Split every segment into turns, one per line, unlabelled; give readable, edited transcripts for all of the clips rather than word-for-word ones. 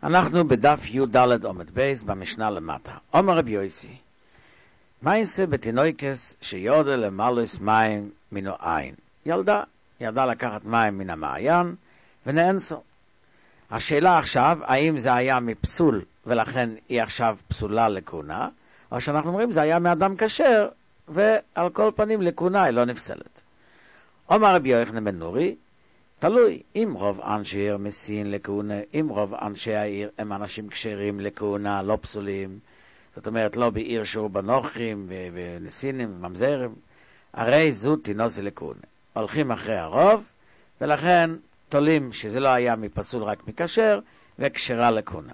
אנחנו בדף י"ד עומד בייס במשנה למטה. אומר רבי יוסי, מייסה בתינוקס שיורדה למלוס מים מן העין. ילדה ירדה לקחת מים מן המעיין ונאנסו. השאלה עכשיו, האם זה היה מפסול ולכן היא עכשיו פסולה לכהונה, או שאנחנו אומרים זה היה מאדם כשר ועל כל פנים לכהונה היא לא נפסלת. אומר רבי יוחנן בן נורי, תלוי, אם רוב אנשי העיר מסין לכהונה, אם רוב אנשי העיר הם אנשים כשרים לכהונה, לא פסולים, זאת אומרת לא בעיר שהוא בנוחים ונסינים וממזרים, הרי זו תינוסי לכהונה. הולכים אחרי הרוב, ולכן תולים שזה לא היה מפסול רק מכשר, וכשרה לכהונה.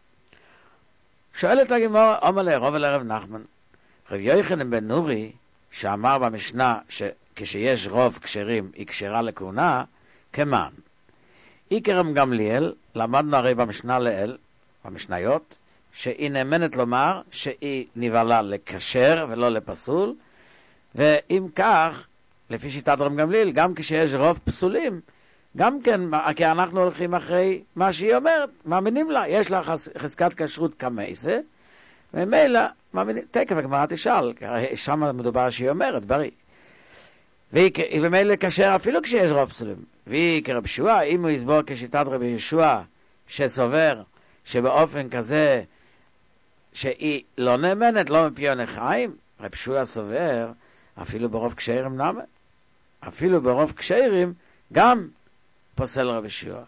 שואלת הגמרא, אומר לרוב ולרב נחמן, רב יוחנן בן נורי, שאמר במשנה שכשיש רוב כשרים היא כשרה לכהונה, כמן. איקרם גמליאל, למדנו הרי במשנה לאל, במשניות, שהיא נאמנת לומר שהיא נבעלה לכשר ולא לפסול, ואם כך, לפי שיטת רב גמליאל, גם כשיש רוב פסולים, גם כן, כי אנחנו הולכים אחרי מה שהיא אומרת, מאמינים לה, יש לה חזקת כשרות כמייסה, וממילא, תקף הגמרא תשאל, שם מדובר שהיא אומרת, בריא. והיא במילא כשר אפילו כשיש רוב פסולים. והיא כרב ישוע, אם הוא יסבור כשיטת רבי ישוע, שסובר שבאופן כזה שהיא לא נאמנת, לא מפיון החיים, רב ישוע סובר, אפילו ברוב כשרים נאמן. אפילו ברוב כשרים גם פוסל רב ישוע.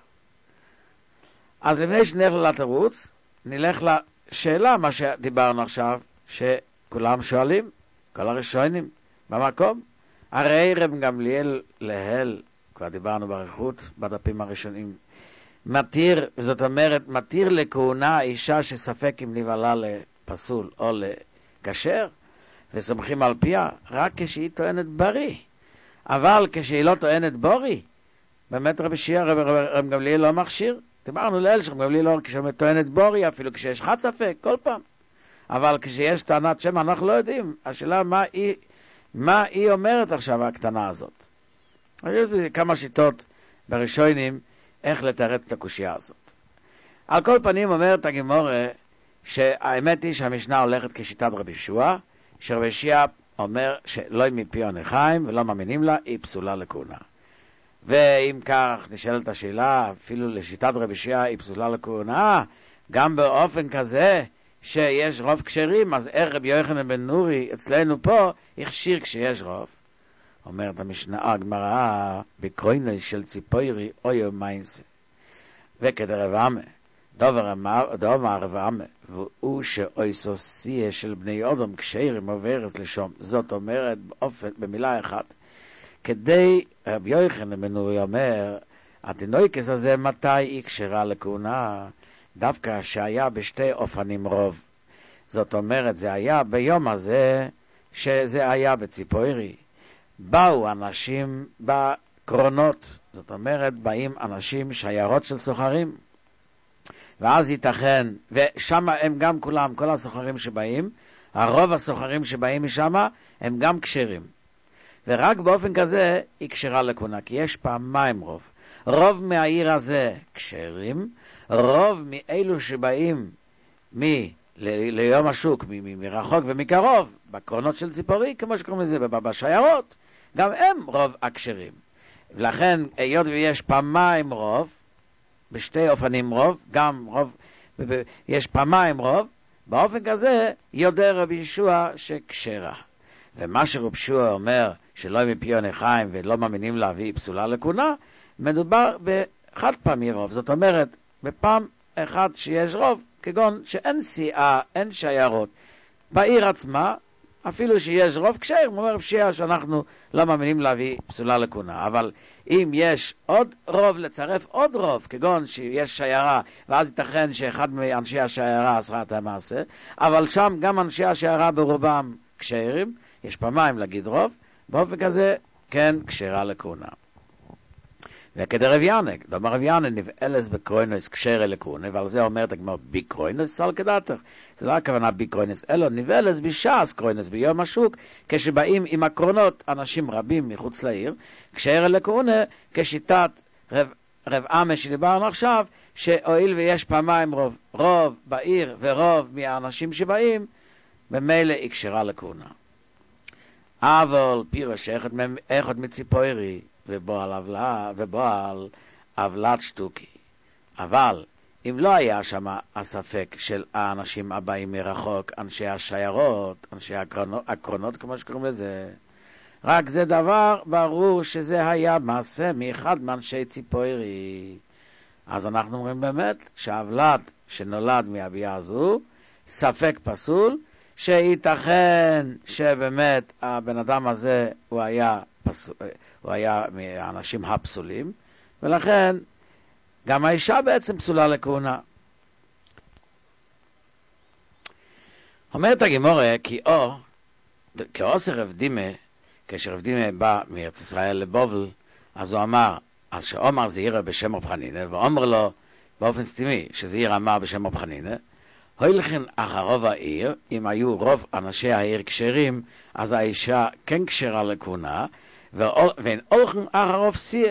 אז לפני שנלך לתירוץ, נלך לשאלה, מה שדיברנו עכשיו, שכולם שואלים, כל הראשונים, במקום. הרי רב גמליאל להל, כבר דיברנו באריכות בדפים הראשונים, מתיר, זאת אומרת, מתיר לכהונה אישה שספק אם נבעלה לפסול או לכשר, וסומכים על פיה, רק כשהיא טוענת בריא. אבל כשהיא לא טוענת בורי, באמת רב גמליאל לא מכשיר. דיברנו לאל שרב גמליאל לא כשהיא טוענת בורי, אפילו כשיש חד ספק, כל פעם. אבל כשיש טענת שם, אנחנו לא יודעים. השאלה מה היא אומרת עכשיו, הקטנה הזאת. יש כמה שיטות בראשונים איך לתרץ את הקושייה הזאת. על כל פנים אומרת הגמרא שהאמת היא שהמשנה הולכת כשיטת רבי ישוע, שרבי ישוע אומר שלא מפיון החיים ולא מאמינים לה, היא פסולה לכהונה. ואם כך נשאלת השאלה, אפילו לשיטת רבי ישוע היא פסולה לכהונה, גם באופן כזה שיש רוב כשרים, אז איך רבי יוחנן בן נורי אצלנו פה הכשיר כשיש רוב? אומרת המשנה הגמרא, בקרוינוס של ציפורי אויו מיינסה. וכדרב עמה, דובר רב עמה, והוא שאויסו סיה של בני אדם כשרים עוברת לשום. זאת אומרת במילה אחת, כדי רבי יוחנן בן נורי אומר, התינוקס הזה מתי היא כשרה לכהונה? דווקא שהיה בשתי אופנים רוב. זאת אומרת, זה היה ביום הזה, שזה היה בציפורי. באו אנשים בקרונות, זאת אומרת, באים אנשים שיירות של סוחרים. ואז ייתכן, ושם הם גם כולם, כל הסוחרים שבאים, הרוב הסוחרים שבאים משם, הם גם כשרים. ורק באופן כזה היא כשרה לכהונה, כי יש פעמיים רוב. רוב מהעיר הזה כשרים, רוב מאלו שבאים ליום השוק, מרחוק ומקרוב, בקרונות של ציפורי, כמו שקוראים לזה בשיירות, גם הם רוב הכשרים. ולכן, היות ויש פעמיים רוב, בשתי אופנים רוב, גם רוב, יש פעמיים רוב, באופן כזה יודע רבי ישוע שכשרה. ומה שרבי ישוע אומר, שלא מפיון החיים ולא מאמינים להביא פסולה לכהונה, מדובר בחד פעמי רוב. זאת אומרת, בפעם אחת שיש רוב, כגון שאין סיעה, אין שיירות. בעיר עצמה, אפילו שיש רוב כשר, אומר רבי ישוע שאנחנו לא מאמינים להביא פסולה לכהונה. אבל אם יש עוד רוב, לצרף עוד רוב, כגון שיש שיירה, ואז ייתכן שאחד מאנשי השיירה עשה את המעשה, אבל שם גם אנשי השיירה ברובם כשרים, יש פעמיים להגיד רוב, באופן כזה כן כשרה לכהונה. וכדרב ינק, דומה רב ינק נבעלס בקרוינוס כשרה לכהונה, ועל זה אומרת הגמרא בקרוינוס סל כדתך. זה לא הכוונה בקרוינוס, אלא נבעלס בשעס קרוינוס ביום השוק, כשבאים עם הקרונות אנשים רבים מחוץ לעיר, כשרה לכהונה, כשיטת רב עמה שדיברנו עכשיו, שהואיל ויש פעמיים רוב, רוב בעיר ורוב מהאנשים שבאים, במילא היא כשרה לכהונה. אבל פירוש אחד מציפורי ובועל עוולת שטוקי. אבל אם לא היה שם הספק של האנשים הבאים מרחוק, אנשי השיירות, אנשי הקרונות כמו שקוראים לזה, רק זה דבר ברור שזה היה מעשה מאחד מאנשי ציפורי. אז אנחנו אומרים באמת שהעוולת שנולד מהביאה הזו, ספק פסול, שייתכן שבאמת הבן אדם הזה הוא היה מהאנשים הפסולים, ולכן גם האישה בעצם פסולה לכהונה. אומרת הגמרא כי עושה רב דימה, כאשר רב דימה בא מארץ ישראל לבובל, אז הוא אמר, אז שאומר זעירא בשם רב חנינא, ואומר לו באופן סתימי שזעירא אמר בשם רב חנינא, הולכן אחרוב העיר, אם היו רוב אנשי העיר כשרים, אז האישה כן כשרה לכהונה, ואין הולכן אחרוב סיה.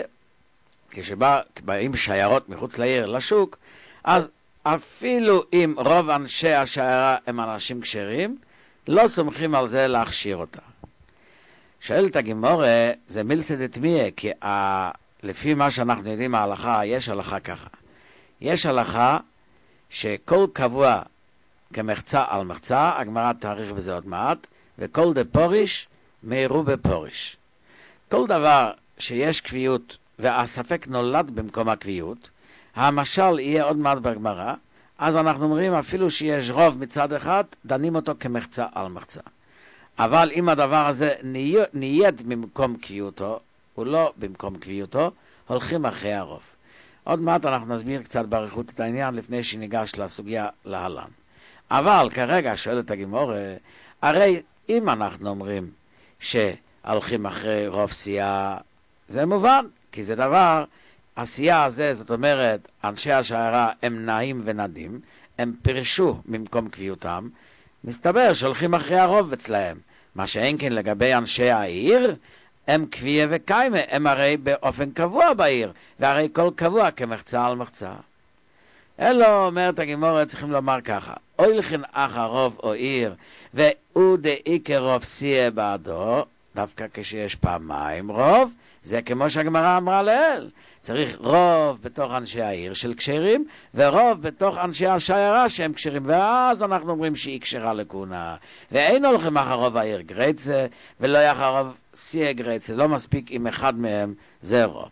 כשבאים שיירות מחוץ לעיר לשוק, אז אפילו אם רוב אנשי השיירה הם אנשים כשרים, לא סומכים על זה להכשיר אותה. שואלת הגמרא, זה מילסא דתמיה, כי לפי מה שאנחנו יודעים מההלכה, יש הלכה ככה. יש הלכה שכל קבוע כמחצה על מחצה, הגמרא תאריך בזה עוד מעט, וכל דפוריש מהירו בפוריש. כל דבר שיש קביעות והספק נולד במקום הקביעות, המשל יהיה עוד מעט בגמרא, אז אנחנו אומרים אפילו שיש רוב מצד אחד, דנים אותו כמחצה על מחצה. אבל אם הדבר הזה נייד במקום קביעותו, הוא לא במקום קביעותו, הולכים אחרי הרוב. עוד מעט אנחנו נסביר קצת באריכות את העניין לפני שניגש לסוגיה להלן. אבל כרגע שואלת הגמרא, הרי אם אנחנו אומרים שהולכים אחרי רוב סיעה, זה מובן, כי זה דבר, הסיעה הזה, זאת אומרת, אנשי השיירה הם נעים ונדים, הם פירשו ממקום קביעותם, מסתבר שהולכים אחרי הרוב אצלהם. מה שאין כן לגבי אנשי העיר, הם קביעה וקיימה, הם הרי באופן קבוע בעיר, והרי כל קבוע כמחצה על מחצה. אלו, אומרת הגמרא, צריכים לומר ככה, הולכן אחר רוב או עיר, והוא דעיקר רוב סיה בעדו, דווקא כשיש פעמיים רוב, זה כמו שהגמרא אמרה לאל. צריך רוב בתוך אנשי העיר של כשרים, ורוב בתוך אנשי השיירה שהם כשרים, ואז אנחנו אומרים שהיא כשרה לכהונה. ואין הולכים אחר רוב העיר גרייצה, ולא אחר רוב סיה גרייצה, לא מספיק אם אחד מהם זה רוב.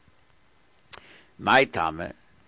מה איתם?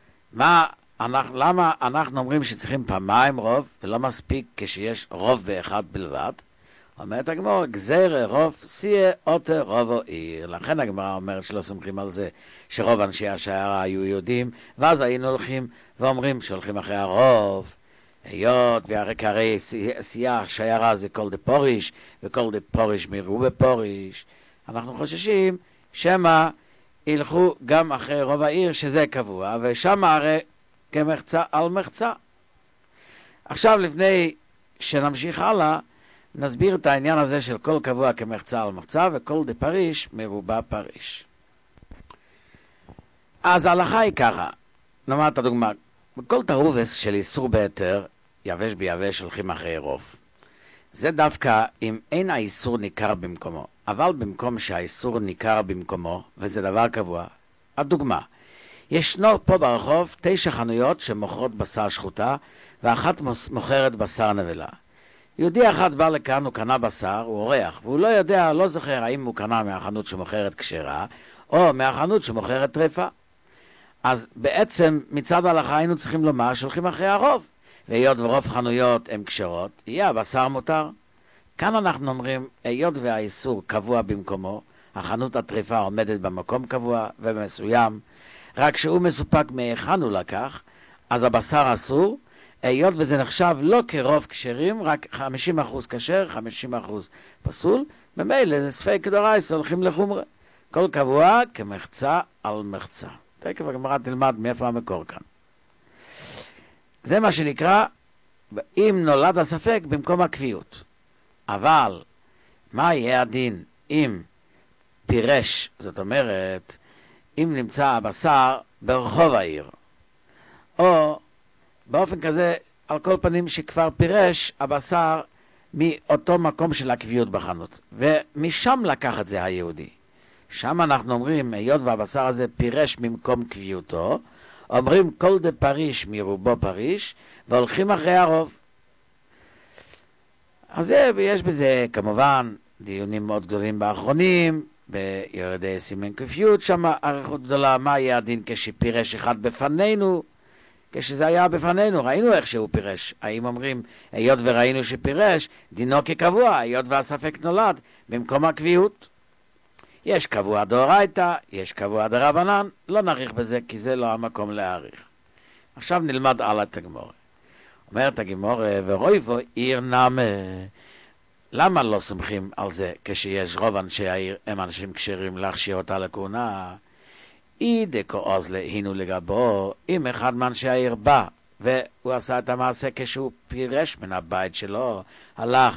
למה אנחנו אומרים שצריכים פעמיים רוב, ולא מספיק כשיש רוב באחד בלבד? אומרת הגמרא, גזירה רוב סיה אותה רוב או עיר. לכן הגמרא אומרת שלא סומכים על זה שרוב אנשי השיירה היו יהודים, ואז היינו הולכים ואומרים שהולכים אחרי הרוב, היות והרי סיה שיירה זה כל דפוריש, וכל דפוריש מירו בפוריש. אנחנו חוששים שמה ילכו גם אחרי רוב העיר שזה קבוע, ושם הרי כמחצה על מחצה. עכשיו לפני שנמשיך הלאה, נסביר את העניין הזה של כל קבוע כמחצה על מחצה, וכל דפריש מרובע פריש. אז ההלכה היא ככה, נאמר את הדוגמה, בכל תרובס של איסור בהיתר, יבש ביבש הולכים אחרי רוב. זה דווקא אם אין האיסור ניכר במקומו, אבל במקום שהאיסור ניכר במקומו, וזה דבר קבוע, הדוגמה, ישנו פה ברחוב 9 חנויות שמוכרות בשר שחוטה, ואחת מוכרת בשר נבלה. יהודי אחד בא לכאן, הוא קנה בשר, הוא אורח, והוא לא יודע, לא זוכר האם הוא קנה מהחנות שמוכרת כשרה, או מהחנות שמוכרת טרפה. אז בעצם מצד ההלכה היינו צריכים לומר שהולכים אחרי הרוב, והיות ורוב חנויות הן כשרות, יהיה הבשר מותר. כאן אנחנו אומרים, היות והאיסור קבוע במקומו, החנות הטרפה עומדת במקום קבוע ומסוים, רק שהוא מסופק מהיכן הוא לקח, אז הבשר אסור, היות וזה נחשב לא כרוב כשרים, רק 50% כשר, 50% פסול, ממילא זה ספק דאורייתא, הולכים לחומרה. כל קבוע כמחצה על מחצה. תכף הגמרא תלמד מאיפה המקור כאן. זה מה שנקרא, אם נולד הספק במקום הקביעות. אבל, מה יהיה הדין אם פירש, זאת אומרת, אם נמצא הבשר ברחוב העיר, או באופן כזה, על כל פנים שכבר פירש הבשר מאותו מקום של הקביעות בחנות, ומשם לקח את זה היהודי. שם אנחנו אומרים, היות והבשר הזה פירש ממקום קביעותו, אומרים כל דה פריש מרובו פריש, והולכים אחרי הרוב. אז יש בזה כמובן דיונים מאוד גדולים באחרונים, ביורדי סימן קביעות, שם ערכות גדולה, מה יהיה הדין כשפירש אחד בפנינו, כשזה היה בפנינו, ראינו איך שהוא פירש. האם אומרים, היות וראינו שפירש, דינו כקבוע, היות והספק נולד, במקום הקביעות. יש קבוע דאורייתא, יש קבוע דרבנן, לא נאריך בזה, כי זה לא המקום להאריך. עכשיו נלמד הלאה את הגמורה. אומרת הגמורה, ורויבו עיר נמה. למה לא סומכים על זה כשיש רוב אנשי העיר, הם אנשים כשרים להכשיר אותה לכהונה? דקו עוז להינו לגבו, אם אחד מאנשי העיר בא, והוא עשה את המעשה כשהוא פירש מן הבית שלו, הלך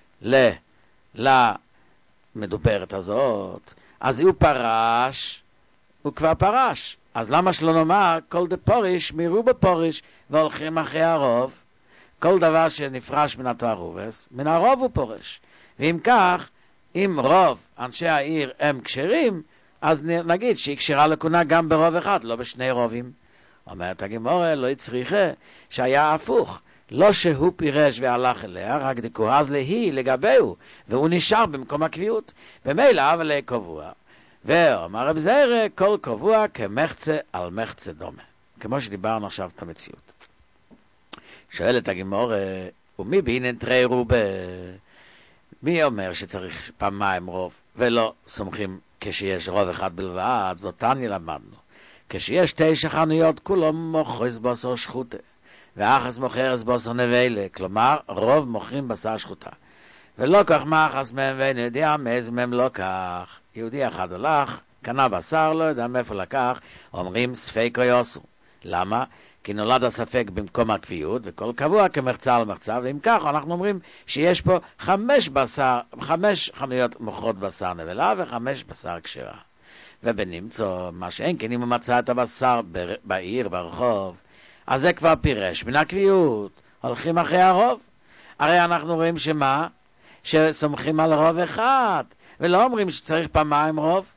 למדוברת הזאת, אז הוא פרש, הוא כבר פרש. אז למה שלא נאמר, כל דה פוריש מרובה פוריש, והולכים אחרי הרוב? כל דבר שנפרש מן התערובס, מן הרוב הוא פורש. ואם כך, אם רוב אנשי העיר הם כשרים, אז נגיד שהיא כשרה לכהונה גם ברוב אחד, לא בשני רובים. אומרת הגמורה, לא צריכה, שהיה הפוך. לא שהוא פירש והלך אליה, רק דקוהז להיא לגביהו, והוא נשאר במקום הקביעות. במילא אבל קבוע. ואומר רב זיירא, כל קבוע כמחצה על מחצה דומה. כמו שדיברנו עכשיו את המציאות. שואלת הגמורה, ומי בהינן תרי רובה? מי אומר שצריך פעמיים רוב, ולא סומכים כשיש רוב אחד בלבד? ואותני למדנו. כשיש 9 חנויות, כולם מוכרים בשר שחוטה, ואחס מוכרס בשר נבלה, כלומר, רוב מוכרים בשר שחוטה. ולא כך מאחס מהם ואין יודע מאיזה מהם לא כך. יהודי אחד הלך, קנה בשר, לא יודע מאיפה לקח, אומרים ספקו יוסו. למה? כי נולד הספק במקום הקביעות, וכל קבוע כמחצה על מחצה, ואם כך אנחנו אומרים שיש פה 5 חנויות מוכרות בשר נבלה ו5 בשר כשרה. ובנמצוא, מה שאין כן אם הוא מצא את הבשר בעיר, ברחוב, אז זה כבר פירש מן הקביעות, הולכים אחרי הרוב. הרי אנחנו רואים שמה? שסומכים על רוב אחד, ולא אומרים שצריך פעמיים רוב.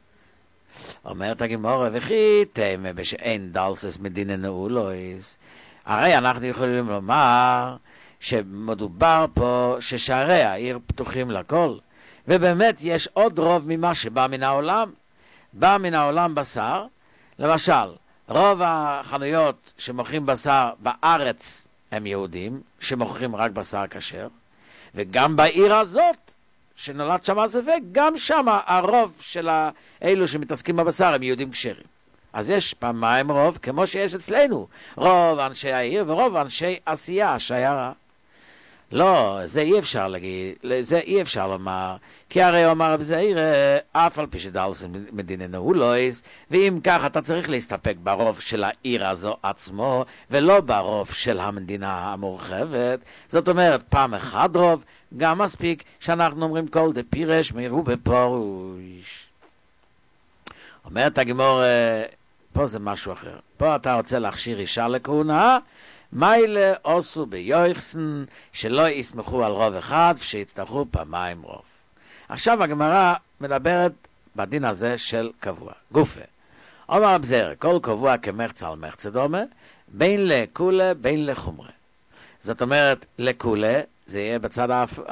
אומרת הגמורה, וכי תמה בשאין דלסס מדינה נעולויס. הרי אנחנו יכולים לומר שמדובר פה ששערי העיר פתוחים לכל, ובאמת יש עוד רוב ממה שבא מן העולם. בא מן העולם בשר, למשל, רוב החנויות שמוכרים בשר בארץ הם יהודים, שמוכרים רק בשר כשר, וגם בעיר הזאת, שנולד שם הספק, גם שם הרוב של אלו שמתעסקים בבשר הם יהודים כשרים. אז יש פעמיים רוב, כמו שיש אצלנו, רוב אנשי העיר ורוב אנשי עשייה, השיירה. לא, זה אי אפשר להגיד, זה אי אפשר לומר, כי הרי אומר בזעיר, אף על פי שדלס מדיננו הוא לא איז, ואם כך אתה צריך להסתפק ברוב של העיר הזו עצמו, ולא ברוב של המדינה המורחבת. זאת אומרת, פעם אחד רוב, גם מספיק שאנחנו אומרים כל דה פירש מרובה פוריש. אומרת הגמור, פה זה משהו אחר. פה אתה רוצה להכשיר אישה לכהונה, מיילה עשו ביוחסן, שלא יסמכו על רוב אחד, שיצטרכו פעמיים רוב. עכשיו הגמרא מדברת בדין הזה של קבוע. גופה. אומר בזר, כל קבוע כמחצה על מחצה דומה, בין לכולה, בין לחומרה. זאת אומרת, לכולה, זה יהיה בצד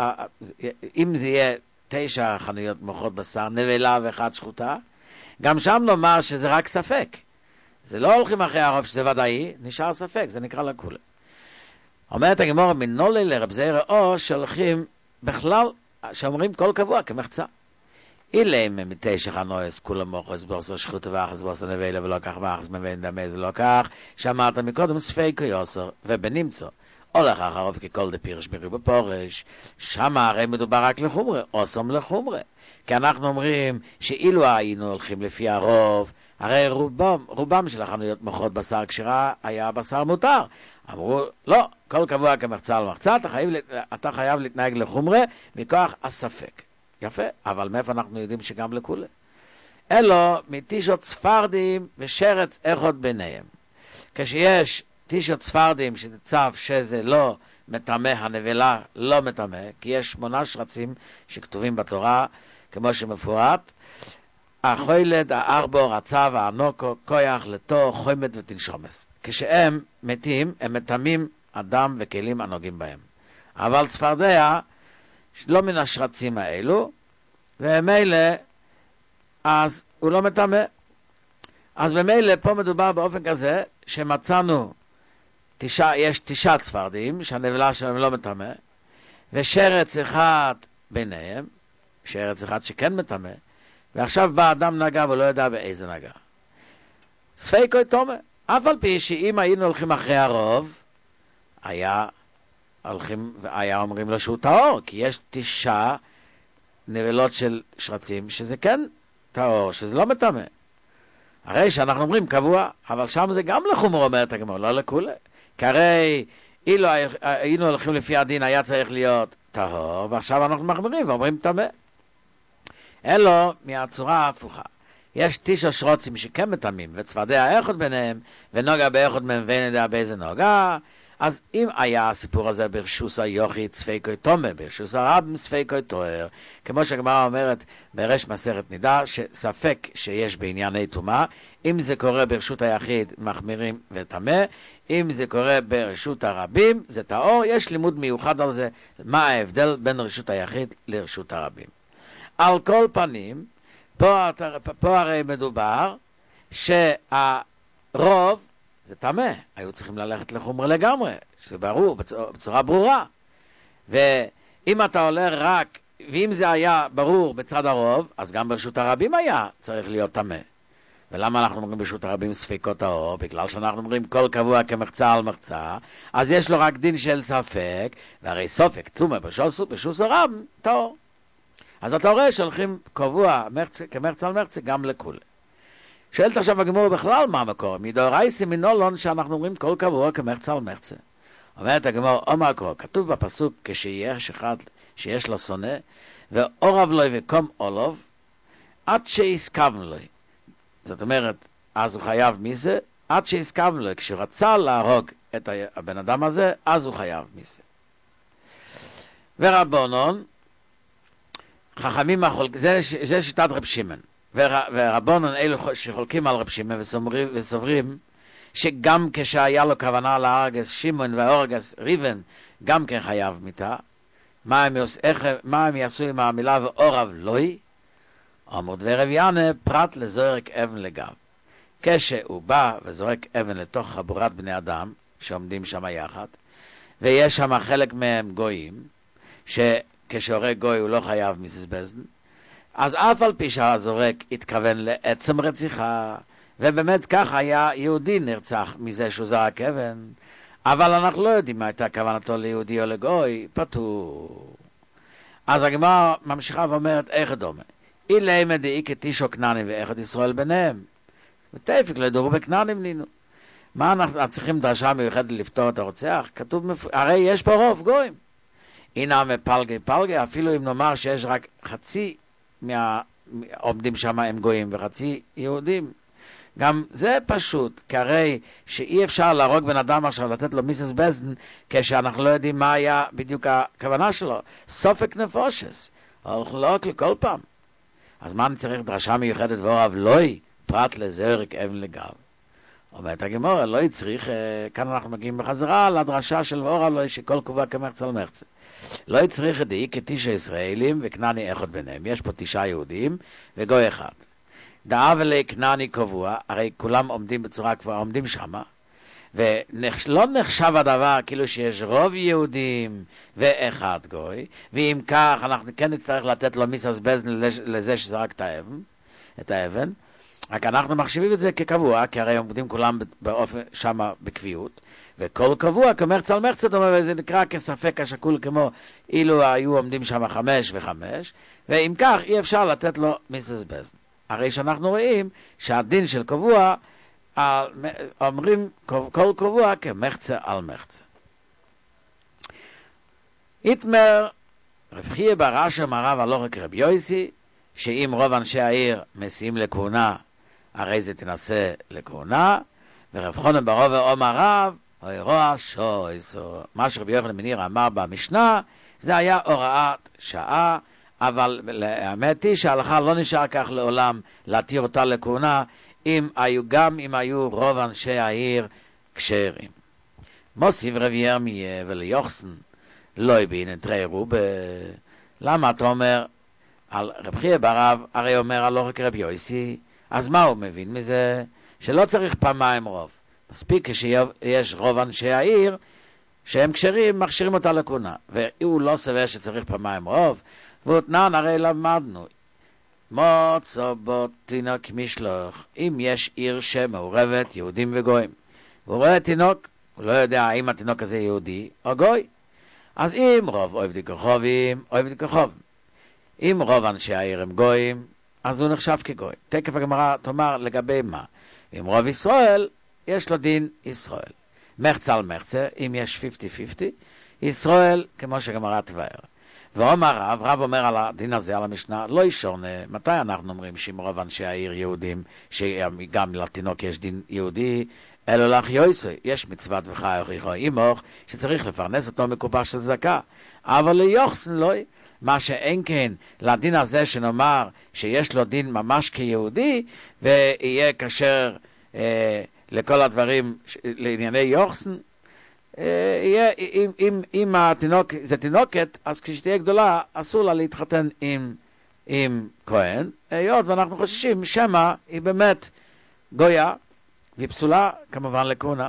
אם זה יהיה 9 חנויות מוכרות בשר, נבלה ואחת שחוטה, גם שם נאמר שזה רק ספק. זה לא הולכים אחרי הרוב שזה ודאי, נשאר ספק, זה נקרא לכולה. אומרת הגמרא, מנולי לרב זיירא, או שהולכים בכלל, שאומרים כל קבוע כמחצה. אילם מ9 חנויות, כולם מוכרים בשר שחוטה ואחס בשר נבלה ולא כך ואחס מבין דמה זה לא כך, שאמרת מקודם ספקו יוסר, ובנמצוא. הולך אחריו ככל דפירש מרובה פורש, שם הרי מדובר רק לחומרה, אוסם לחומרה. כי אנחנו אומרים שאילו היינו הולכים לפי הרוב, הרי רובם של החנויות מוכרות בשר כשרה היה בשר מותר. אמרו, לא, כל קבוע כמחצה על מחצה, אתה חייב להתנהג לחומרה מכוח הספק. יפה, אבל מאיפה אנחנו יודעים שגם לכולה? אלו מתישות ספרדים ושרץ אחד ביניהם. כשיש תשעות ספרדים שצו שזה לא מטמא, הנבלה לא מטמא, כי יש 8 שרצים שכתובים בתורה, כמו שמפורט, החוילד, הארבור, הצו, האנוקו, כויח, לתו, חומד ותנשומס. כשהם מתים, הם מטמאים אדם וכלים הנוגעים בהם. אבל צפרדע, לא מן השרצים האלו, ומילא, אז הוא לא מטמא. אז במילא פה מדובר באופן כזה, שמצאנו, יש 9 צפרדים, שהנבלה שלהם לא מטמא, ושרץ אחד ביניהם, שרץ אחד שכן מטמא, ועכשיו בא אדם נגע ולא יודע באיזה נגע. ספיקוי תומה, אף על פי שאם היינו הולכים אחרי הרוב, היה אומרים לו שהוא טהור, כי יש 9 נבלות של שרצים שזה כן טהור, שזה לא מטמא. הרי שאנחנו אומרים קבוע, אבל שם זה גם לחומר אומרת הגמרא, לא לכולה. כי הרי אילו היינו הולכים לפי הדין היה צריך להיות טהור, ועכשיו אנחנו מחמירים ואומרים טמא. אלו מהצורה ההפוכה. יש 9 שרוצים שכן מטמאים, וצפרדע האחד ביניהם, ונוגע באחד מהם ואין יודע באיזה נוגע, אז אם היה הסיפור הזה ברשוס היוחד ספיקוי תומה, ברשוס הרבים ספיקוי תואר, כמו שהגמרא אומרת ברש מסכת נידה, שספק שיש בענייני טומאה, אם זה קורה ברשות היחיד מחמירים וטמא, אם זה קורה ברשות הרבים זה טהור. יש לימוד מיוחד על זה, מה ההבדל בין רשות היחיד לרשות הרבים. על כל פנים, פה הרי מדובר שהרוב זה טמא, היו צריכים ללכת לחומר לגמרי, שברור, בצורה ברורה. ואם אתה הולך רק, ואם זה היה ברור בצד הרוב, אז גם ברשות הרבים היה צריך להיות טמא. ולמה אנחנו אומרים ברשות הרבים ספיקות טהור? בגלל שאנחנו אומרים כל קבוע כמחצה על מחצה, אז יש לו רק דין של ספק, והרי סופק, טומאה ברשות הרבים, טהור. אז אתה רואה שהולכים קבוע כמחצה על מחצה גם לכולה. שואלת עכשיו הגמרא בכלל מה המקור? מדאורייתא מנולון שאנחנו אומרים כל קבוע כמחצה על מחצה. אומרת הגמרא, מה המקור? כתוב בפסוק כשיש אחד שיש לו שונא, ואורב לו וקום אולוב, עד שיסכבן לו. זאת אומרת, אז הוא חייב מזה, עד שיסכבן לו. כשרצה להרוג את הבן אדם הזה, אז הוא חייב מזה. ורבונון, חכמים זה שיטת רב שמעון. ורבונן אלו שחולקים על רב שמעון וסוברים שגם כשהיה לו כוונה להרגס שמעון והורגס ריבן גם כן חייב מיתה. מה הם יעשו עם המילה ואורב לוי? אמרו דבר רב ינא פרט לזורק אבן לגב. כשהוא בא וזורק אבן לתוך חבורת בני אדם שעומדים שם יחד, ויש שם חלק מהם גויים, שכשהורג גוי הוא לא חייב מסבזן, אז אף על פי שהזורק התכוון לעצם רציחה, ובאמת כך היה יהודי נרצח מזה שהוא זרק אבן, אבל אנחנו לא יודעים מה הייתה כוונתו ליהודי או לגוי, פטור. אז הגמרא ממשיכה ואומרת איך דומה. אילמה דאי כתישו כנענים ואחד ישראל ביניהם. ותפק לדור בכנענים נינו. מה אנחנו צריכים דרשה מיוחדת לפתור את הרוצח? כתוב, הרי יש פה רוב גויים. הנה מפלגי, אפילו אם נאמר שיש רק חצי עומדים שם הם גויים וחצי יהודים. גם זה פשוט, כי הרי שאי אפשר להרוג בן אדם עכשיו לתת לו מיסס בזן כשאנחנו לא יודעים מה היה בדיוק הכוונה שלו. סופק נפושס, אנחנו לא רק לכל פעם. אז מה אני צריך דרשה מיוחדת ואורב לוי פרט לזרק אבן לגב? אומרת הגמרא, לא צריך, כאן אנחנו מגיעים בחזרה לדרשה של ואורב לוי שכל קובע כמחצה על מחצה. לא צריך דאי כתשע ישראלים וכנעני אחד ביניהם. יש פה 9 יהודים וגוי אחד. דאב אלי כנעני קבוע, הרי כולם עומדים בצורה כבר, עומדים שמה, ולא נחשב הדבר כאילו שיש רוב יהודים ואחד גוי, ואם כך אנחנו כן נצטרך לתת לו מיסס בזן לזה שזרק את האבן, רק אנחנו מחשיבים את זה כקבוע, כי הרי עומדים כולם באופן שמה בקביעות, וכל קבוע כמחצה על מחצה, וזה נקרא כספק השקול כמו אילו היו עומדים שם 5 ו5, ואם כך אי אפשר לתת לו מיסס בזן. הרי שאנחנו רואים שהדין של קבוע, אומרים כל קבוע כמחצה על מחצה. התמר רב חייא בר אשר מרב על אורך רב יויסי, שאם רוב אנשי העיר מסיעים לכהונה, הרי זה תנסה לכהונה, ורב חונן ברוב אומר רב, אוי רוע שויסו. מה שרבי יוחנן בן ניר אמר במשנה, זה היה הוראת שעה, אבל האמת היא שההלכה לא נשאר כך לעולם להתיר אותה לכהונה, גם אם היו רוב אנשי העיר כשרים. מוסיף רב ירמיה וליוחסן, לא הבין את רערו למה אתה אומר על רב חייא ברב, הרי אומר על אורך רב יויסי, אז מה הוא מבין מזה? שלא צריך פעמיים רוב. מספיק כשיש רוב אנשי העיר שהם כשרים, מכשירים אותה לכהונה. והוא לא סובר שצריך פעמיים רוב, ואותנן הרי למדנו, מוצא בו תינוק משלוח, אם יש עיר שמעורבת יהודים וגויים, והוא רואה תינוק, הוא לא יודע האם התינוק הזה יהודי או גוי, אז אם רוב עובדי כוכבים, עובדי כוכבים. אם רוב אנשי העיר הם גויים, אז הוא נחשב כגוי. תקף הגמרא תאמר לגבי מה? אם רוב ישראל, יש לו דין ישראל. מחצה על מחצה, אם יש 50-50, ישראל כמו שגמרא תבאר. ואומר רב אומר על הדין הזה, על המשנה, לא ישורנה. מתי אנחנו אומרים שאם רוב אנשי העיר יהודים, שגם לתינוק יש דין יהודי, אלו לך יויסוי, יש מצוות וחי הוכיחו אימוך, שצריך לפרנס אותו מקופה של זכה. אבל ליוחסן לא, מה שאין כן לדין הזה שנאמר שיש לו דין ממש כיהודי, ויהיה כשר לכל הדברים לענייני יוחסן, אם התינוק זה תינוקת, אז כשתהיה גדולה אסור לה להתחתן עם כהן, היות ואנחנו חוששים שמה היא באמת גויה והיא פסולה כמובן לכהונה.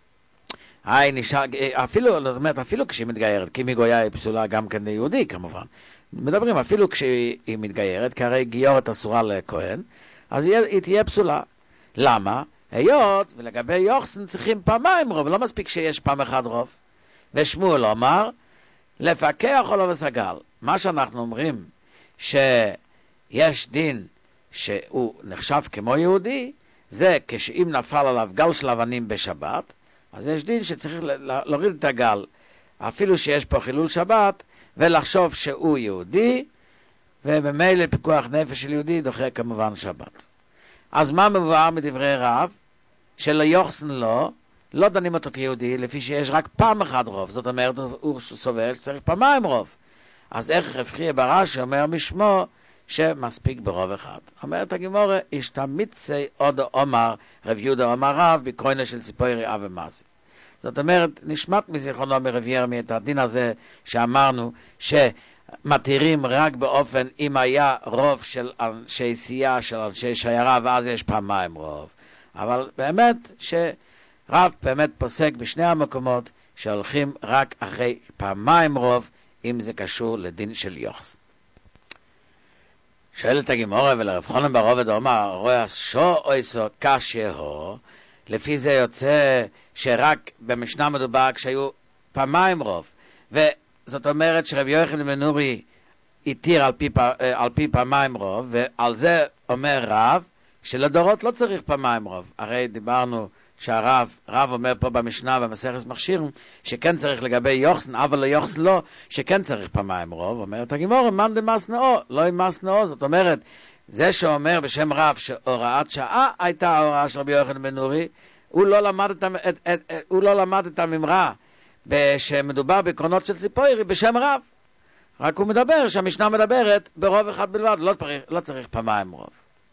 אפילו כשהיא מתגיירת, כי מגויה היא פסולה גם כן ליהודי כמובן. מדברים אפילו כשהיא מתגיירת, כי הרי גיורת אסורה לכהן, אז היא תהיה פסולה. למה? היות ולגבי יוחסן צריכים פעמיים רוב, לא מספיק שיש פעם אחד רוב. ושמואל אומר, לפקח או לא בסגל. מה שאנחנו אומרים, שיש דין שהוא נחשב כמו יהודי, זה כשאם נפל עליו גל של אבנים בשבת, אז יש דין שצריך להוריד את הגל, אפילו שיש פה חילול שבת, ולחשוב שהוא יהודי, ובמילא פיקוח נפש של יהודי דוחה כמובן שבת. אז מה מבואר מדברי רב? שליוחסן לא דנים אותו כיהודי, לפי שיש רק פעם אחד רוב. זאת אומרת, הוא סובר שצריך פעמיים רוב. אז איך רב חייא ברש"י אומר משמו שמספיק ברוב אחד? אומרת הגמרא, השתמיצי עוד אומר רב יהודה אומר רב בקרוינה של ציפורי אב ומעשי. זאת אומרת, נשמט מזיכרונו מרב ירמיה את הדין הזה שאמרנו מתירים רק באופן אם היה רוב של אנשי סיעה, של אנשי שיירה, ואז יש פעמיים רוב. אבל באמת שרב באמת פוסק בשני המקומות שהולכים רק אחרי פעמיים רוב, אם זה קשור לדין של יוחסן. שואלת הגמרא ולרב חונן ברובד אומר, רואה שו אויסו קשהו, לפי זה יוצא שרק במשנה מדובר כשהיו פעמיים רוב, זאת אומרת שרבי יוחנן בן נורי התיר על פי פעמיים רוב, ועל זה אומר רב שלדורות לא צריך פעמיים רוב. הרי דיברנו שהרב אומר פה במשנה במסכת מכשירים שכן צריך לגבי יוחסן, אבל ליוחסן לא, שכן צריך פעמיים רוב. אומרת הגמרא, מאן דמסנאו, לא ימסנאו. זאת אומרת, זה שאומר בשם רב שהוראת שעה הייתה ההוראה של רבי יוחנן בן נורי, הוא לא למד את הממרה שמדובר בעקרונות של ציפורי בשם רב, רק הוא מדבר שהמשנה מדברת ברוב אחד בלבד, לא צריך פעמיים רוב.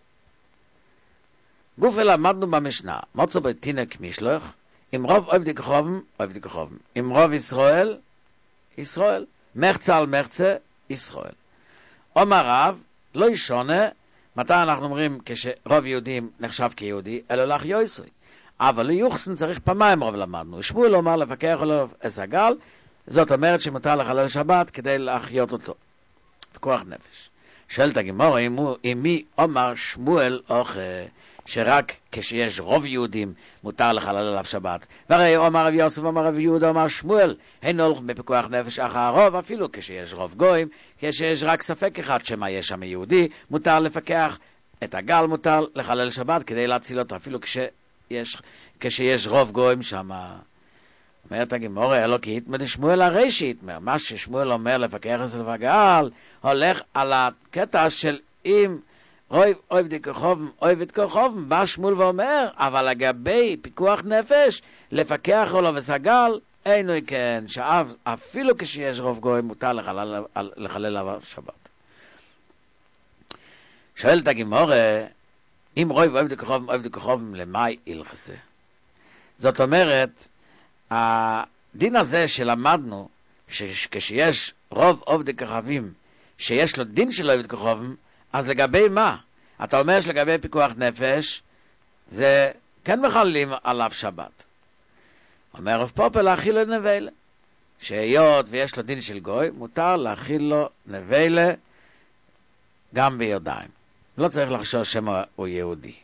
גוף למדנו במשנה, מוצא בו תינוק משלוח, אם רוב עובדי כוכבים, עובדי כוכבים, אם רוב ישראל, ישראל, מחצה על מחצה, ישראל. אומר רב, לא ישונה, מתי אנחנו אומרים כשרוב יהודים נחשב כיהודי, אלא לך יויסוי. אבל ליוחסן צריך פעמיים רוב למדנו. שמואל אומר לפקח עליו הסגל, זאת אומרת שמותר לחלל שבת כדי להחיות אותו. פיקוח נפש. שואלת הגמרא, אם מי אומר שמואל אוכל, שרק כשיש רוב יהודים מותר לחלל עליו שבת. והרי אומר רב יוסף, אומר רב יהודה, אומר שמואל, אין הולכים בפיקוח נפש אחר הרוב, אפילו כשיש רוב גויים, כשיש רק ספק אחד שמה יש שם יהודי, מותר לפקח את הגל, מותר לחלל שבת כדי להציל אותו, אפילו כשיש רוב גויים שם. אומרת הגמרא, אלו כי התמד שמואל הרי שהתמר. מה ששמואל אומר לפקח אצל הגל, הולך על הקטע של אם עובדי כחובם, עובד כחובם, בא שמואל ואומר, אבל לגבי פיקוח נפש, לפקח עולו וסגל, אינו כן, שאפילו כשיש רוב גוי מותר לחלל עליו שבת. שואלת הגמרא, אם רוב עובדי כחובם, למאי הלכסה? זאת אומרת, הדין הזה שלמדנו, שכשיש רוב עובדי כחובם, שיש לו דין של עובדי כחובם, אז לגבי מה? אתה אומר שלגבי פיקוח נפש, זה כן מחללים עליו שבת. אומר רב פופר להכיל לו נבלה. שהיות ויש לו דין של גוי, מותר להכיל לו נבלה גם בידיים. לא צריך לחשוב שמה הוא יהודי.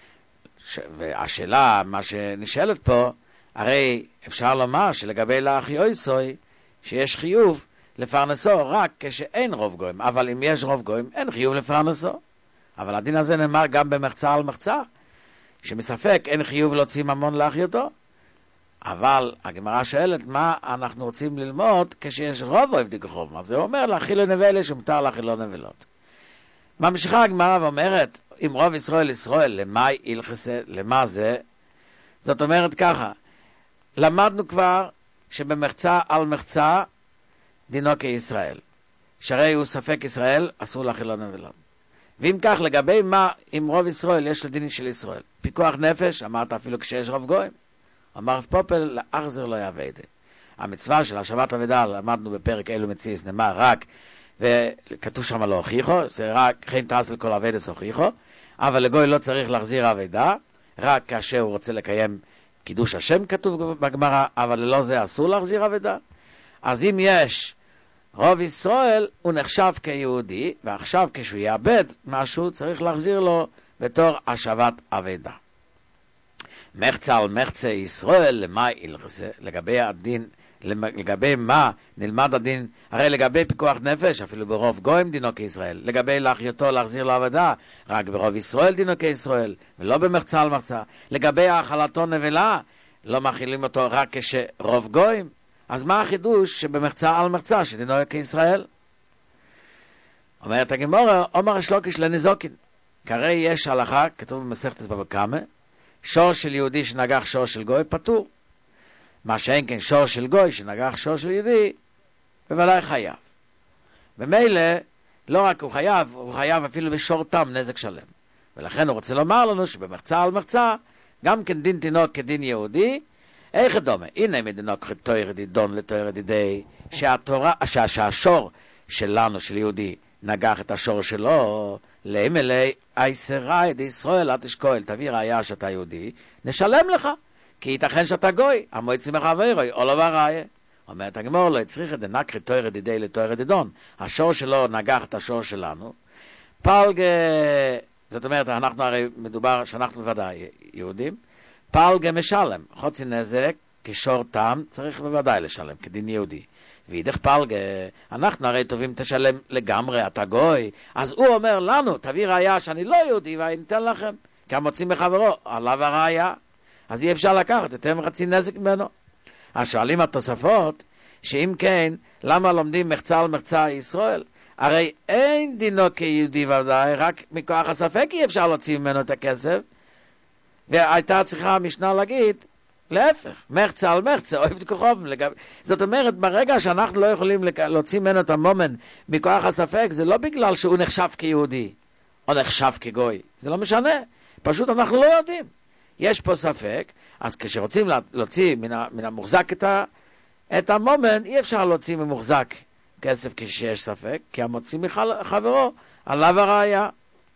והשאלה, מה שנשאלת פה, הרי אפשר לומר שלגבי לאחי אויסוי, שיש חיוב לפרנסו רק כשאין רוב גויים, אבל אם יש רוב גויים, אין חיוב לפרנסו. אבל הדין הזה נאמר גם במחצה על מחצה, שמספק אין חיוב להוציא ממון לאחיותו. אבל הגמרא שואלת מה אנחנו רוצים ללמוד כשיש רוב עובדי כחובם. אז זה אומר להכיל לנבלה שמותר להכיל לו נבלות. ממשיכה הגמרא ואומרת, אם רוב ישראל למאי הלכסה, למה זה? זאת אומרת ככה, למדנו כבר שבמחצה על מחצה דינו כישראל. שהרי הוא ספק ישראל, אסור להכיל לו נבלות. ואם כך, לגבי מה, אם רוב ישראל יש לדין של ישראל, פיקוח נפש, אמרת אפילו כשיש רוב גויים. אמר רב פופל, לאחזר לא יעבדה. המצווה של השבת אבדה, למדנו בפרק אלו מציאס, נאמר רק, וכתוב שם לא הוכיחו, זה רק חין תעש לכל אבדס הוכיחו, אבל לגוי לא צריך להחזיר אבדה, רק כאשר הוא רוצה לקיים קידוש השם כתוב בגמרא, אבל ללא זה אסור להחזיר אבדה. אז אם יש רוב ישראל, הוא נחשב כיהודי, ועכשיו כשהוא יאבד משהו, צריך להחזיר לו בתור השבת אבדה. מחצה על מחצה ישראל, למה הלכסה? לגבי הדין, לגבי מה נלמד הדין? הרי לגבי פיקוח נפש, אפילו ברוב גויים דינו כישראל. לגבי לאחיותו להחזיר לעבודה, רק ברוב ישראל דינו כישראל, ולא במחצה על מחצה. לגבי האכלתו נבלה, לא מאכילים אותו רק כשרוב גויים. אז מה החידוש שבמחצה על מחצה שדינו כישראל? אומרת הגמרא, אומר השלוקיש לנזוקין. כרי יש הלכה, כתוב במסכת בבא קמא, שור של יהודי שנגח שור של גוי פטור. מה שאין כן שור של גוי שנגח שור של יהודי, בוודאי חייב. במילא, לא רק הוא חייב אפילו בשור תם נזק שלם. ולכן הוא רוצה לומר לנו שבמחצה על מחצה, גם כן דין תינוק כדין יהודי, איך דומה? הנה מדינוק תויר דידון לתויר דידי, שהשור שלנו, של יהודי, נגח את השור שלו, לאמלי אייסראי דישראל אל תשקול, תביא ראיה שאתה יהודי, נשלם לך, כי ייתכן שאתה גוי, המועצים מחברוי, או לא ראיה. אומרת הגמרא, לא צריך את דנקרי תויר דידי לתויר דידון, השור שלו נגח את השור שלנו, פלגה, זאת אומרת, אנחנו הרי מדובר שאנחנו בוודאי יהודים, פלגה משלם, חוצי נזק, כשור תם, צריך בוודאי לשלם, כדין יהודי. וידך פלגה, אנחנו הרי טובים תשלם לגמרי, אתה גוי, אז הוא אומר לנו, תביא ראיה שאני לא יהודי, ואני אתן לכם, כי המוצאים מחברו, עליו הראיה, אז אי אפשר לקחת, אתם חצי נזק ממנו. אז שואלים התוספות, שאם כן, למה לומדים מחצה על מחצה ישראל? הרי אין דינו כיהודי ודאי, רק מכוח הספק אי אפשר להוציא ממנו את הכסף, והייתה צריכה המשנה להגיד, להפך, מחצה על מחצה, אוהב כחוב. זאת אומרת, ברגע שאנחנו לא יכולים להוציא ממנו את המומן מכוח הספק, זה לא בגלל שהוא נחשב כיהודי, או נחשב כגוי. זה לא משנה. פשוט אנחנו לא יודעים. יש פה ספק, אז כשרוצים להוציא מן המוחזק את המומן, אי אפשר להוציא ממוחזק כסף כשיש ספק, כי המוציא מחברו עליו הראיה.